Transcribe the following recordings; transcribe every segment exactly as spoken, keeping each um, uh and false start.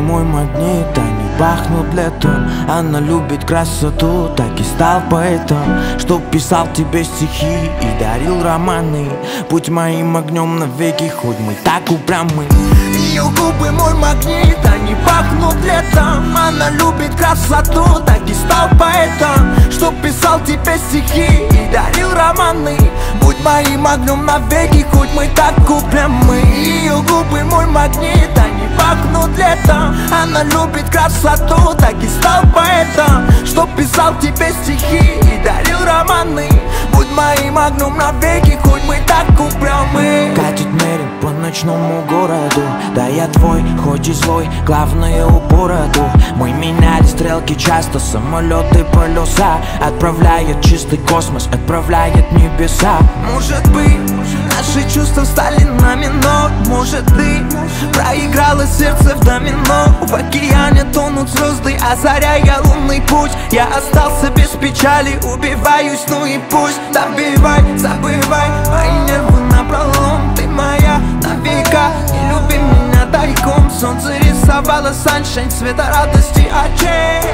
мой магнит, они пахнут летом. Она любит красоту, так и стал поэтом, чтоб писал тебе стихи и дарил романы. Будь моим огнем навеки, хоть мы так упрямы. Ее губы мой магнит, они пахнут летом. Она любит красоту, так и стал поэтом, чтоб писал тебе стихи и дарил романы. Будь моим огнем навеки, хоть мы так упрямы. Ее губы мой магнит, они пахнут летом. Она любит красоту, так и стал поэтом, чтоб писал тебе стихи и дарил романы. Будь моим огнем навеки, хоть мы так упрямы. Катит мерин по ночному городу, да я твой, хоть и злой, главное у бороду. Мы меняли стрелки часто, самолеты, полюса. Отправляет чистый космос, отправляет небеса. Может быть, наши чувства стали нами, но может ты проиграла сердце в домино. В океане тонут звезды, озаряя лунный путь. Я остался без печали, убиваюсь, ну и пусть. Добивай, забывай мои нервы напролом. Ты моя на века, не люби меня тайком. Солнце рисовало саншайн цвета радости очей.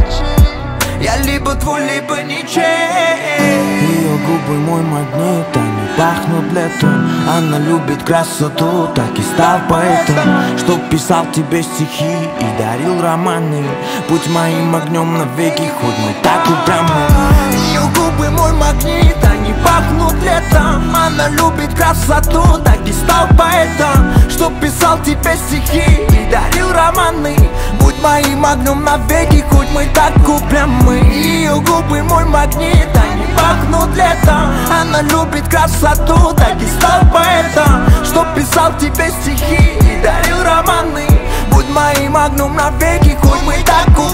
Я либо твой, либо ничей. Ее губы мой магнит, они пахнут летом. Она любит красоту, так и стал поэтом, чтоб писал тебе стихи и дарил романы. Будь моим огнем навеки, хоть мы так упрямы. Ее губы мой магнит, они пахнут летом. Она любит красоту, так и стал поэтом, чтоб писал тебе стихи и дарил романы. Будь моим огнем навеки, хоть мы так упрямы. Ее губы мой магнит, они пахнут летом. Она любит красоту, так и стал поэтом, чтоб писал тебе стихи и дарил романы. Будь моим огнем навеки, хоть мы так упрямы.